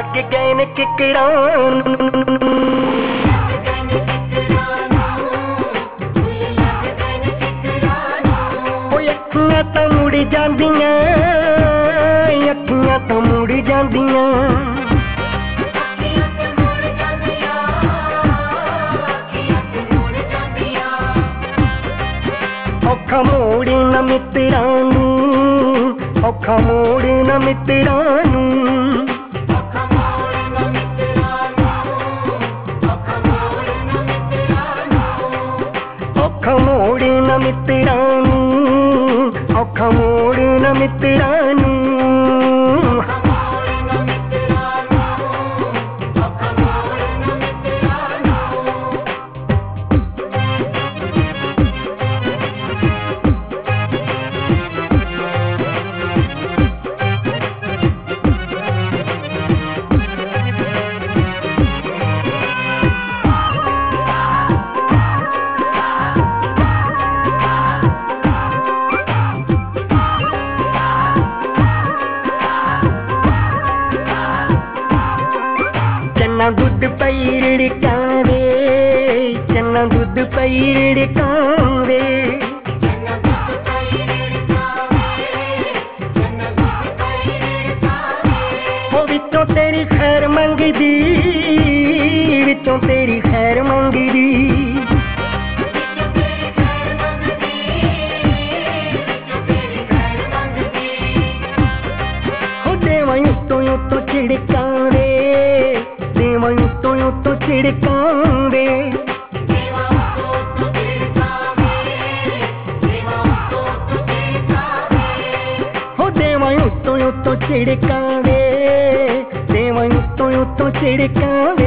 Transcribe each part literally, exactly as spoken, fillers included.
ਲੱਗ ਗਏ ਨੇ ਕਿਕਰਾਂ ਓਏ ਅੱਖੀਆਂ ਤਾਂ ਮੁੜ ਜਾਂਦੀਆਂ ਅੱਖੀਆਂ ਤਾਂ ਮੁੜ ਜਾਂਦੀਆਂ ਔਖਾ ਮੋੜ ਨਾ ਮਿੱਤਰਾਂ ਨੂੰ ਔਖਾ ਮੋੜ ਨਾ ਮਿੱਤਰਾਂ ਨੂੰ ਔਖਾ ਮੋੜ ਨਾ ਮਿੱਤਰਾਂ ਨੂੰ ਔਖਾ ਮੋੜ ਨਾ ਮਿੱਤਰਾਂ ਨੂੰ ਚੰਨਾ ਦੁੱਧ ਪਈ ਰਿੜਕਾਵੇ ਚੰਨਾ ਦੁੱਧ ਪਈ ਰਿੜਕਾਵੇ ਉਹ ਵਿੱਚੋਂ ਤੇਰੀ ਖੈਰ ਮੰਗਦੀ ਵਿੱਚੋਂ ਤੇਰੀ ਖੈਰ ਮੰਗਦੀ ਉਹ ਦੇਵਾਂ ਉੱਤੋਂ ਉੱਤੋਂ ਝਿੜਕਾਵੇ ਦੇਵਾਂ ਉੱਤੋਂ ਉੱਤੋਂ ਝਿੜਕਾਵੇ ਹੋ ਦੇਵਾਂ ਉੱਤੋਂ ਉੱਤੋਂ ਝਿੜਕਾਵੇ ਦੇਵਾਂ ਉੱਤੋਂ ਉੱਤੋਂ ਝਿੜਕਾਵੇ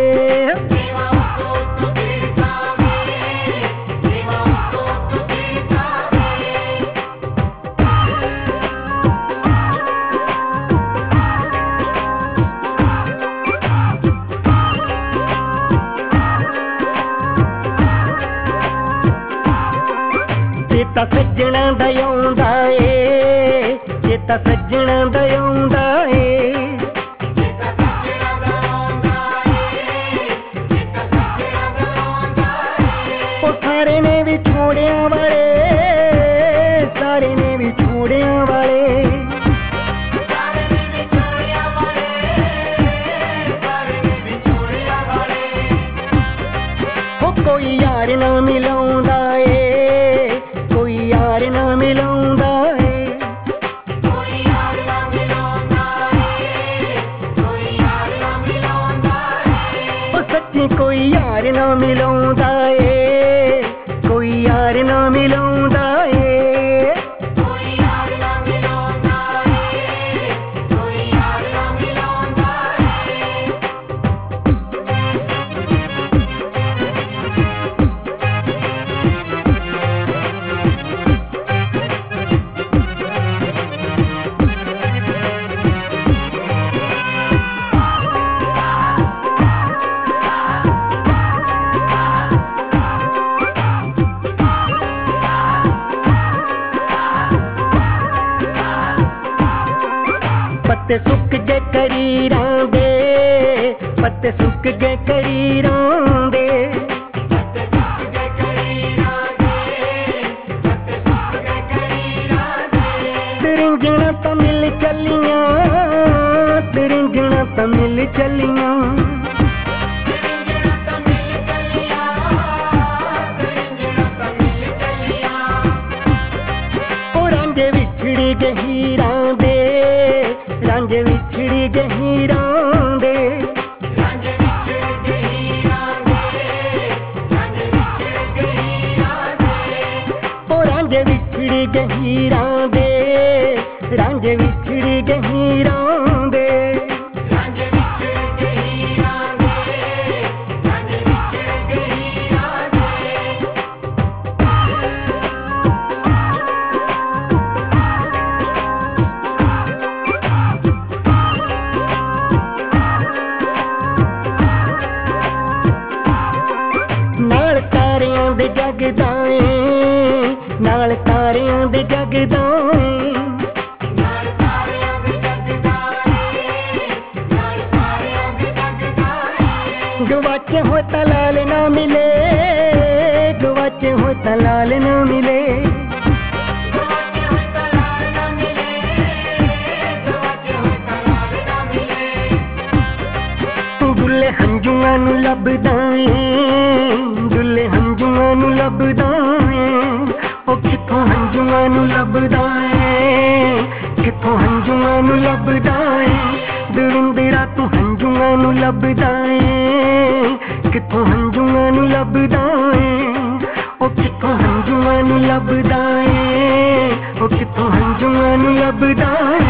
ਚੇਤਾ ਸੱਜਣਾ ਦਾ ਆਉਂਦਾ ਏ ਚੇਤਾ ਸੱਜਣਾ ਦਾ ਆਉਂਦਾ ਏ ਉਹ ਸਾਰੇ ਨੇ ਵੀ ਛੋੜਿਆਂ ਵਾਲੇ ਸਾਰੇ ਨੇ ਵੀ ਛੋੜਿਆਂ ਵਾਲੇ ਉਹ ਕੋਈ ਯਾਰ ਨਾ ਮਿਲਾਉਂਦਾ ਏ ਕੋਈ ਯਾਰ ਨਾ ਮਿਲਾਉਂਦਾ ਏ ਕੋਈ ਯਾਰ ਨਾ ਮਿਲਾਉਂਦਾ ਏ ਕੋਈ ਯਾਰ ਨਾ ਮਿਲਾਉਂਦਾ ਏ ਉਹ ਸੱਚੀ ਕੋਈ ਯਾਰ ਨਾ ਮਿਲਾਉਂਦਾ ਏ ਕੋਈ ਯਾਰ ਨਾ ਮਿਲਾਉਂਦਾ ਏ ਕੋਈ ਯਾਰ ਨਾ ਮਿਲਾਉਂਦਾ ਏ ਕੋਈ ਯਾਰ ਨਾ ਮਿਲਾਉਂਦਾ ਏ ਪੱਤੇ ਸੁੱਕ ਗਏ ਕਰੀਰਾਂ ਦੇ ਪੱਤੇ ਸੁੱਕ ਗਏ ਕਰੀਰਾਂ ਦੇ ਪੱਤੇ ਸੁੱਕ ਗਏ ਕਰੀਰਾਂ ਦੇ ਪੱਤੇ ਸੁੱਕ ਗਏ ਕਰੀਰਾਂ ਦੇ ਰਿੰਝਣਾਂ ਤਾਂ ਮਿਲ ਚੱਲੀਆਂ ਰਿੰਝਣਾਂ ਤਾਂ ਮਿਲ ਚੱਲੀਆਂ ਉਹ ਰਾਂਝੇ ਵਿਛੜੀ ਗਏ ਹੀਰਾਂ ਦੇ ਰਾਂਝੇ ਵਿਛੜੀ ਗਏ ਹੀਰਾਂ ਦੇ ਰਾਂਝੇ ਵਿਛੜ ਗਏ ਹੀਰਾਂ ਦੇ ਰਾਂਝੇ ਵਿਛੜ ਗਏ ਹੀਰਾਂ ਦੇ ਉਹ ਰਾਂਝੇ ਵਿਛੜੀ ਗਏ ਹੀਰਾਂ ਦੇ ਰਾਂਝੇ ਵਿਛੜੀ ਗਏ ਹੀਰਾਂ ਦੇ ਰਾਂਝੇ ਵਿਛੜ ਗਏ ਹੀਰਾਂ ਦੇ ਰਾਂਝੇ ਵਿਛੜ ਗਏ ਹੀਰਾਂ ਦੇ ਨਾਲ ਤਾਰਿਆਂ ਦੇ ਜਗਦਾ ਏ ਨਾਲ ਤਾਰਿਆਂ ਦੇ ਜਗਦਾ ਏ ਨਾਲ ਤਾਰਿਆਂ ਦੇ ਜਗਦਾ ਏ ਨਾਲ गवाचे हो तलाल ना मिले, गवाचे हो तलाल ना मिले। दुल्ले हंजुआं नूं लभदा ऐ, दुल्ले हंजुआं नूं लभदा ऐ, ओ किथों हंजुआं नूं लभदा ऐ, किथों हंजुआं नूं लभदा ऐ। दरिंदरा तू हंजुआं नूं लभदा ऐ, किथों हंजुआं नूं लभदा ऐ, ओ किथों हंजुआं नूं लभदा ऐ, ओ किथों हंजुआं नूं लभदा ऐ।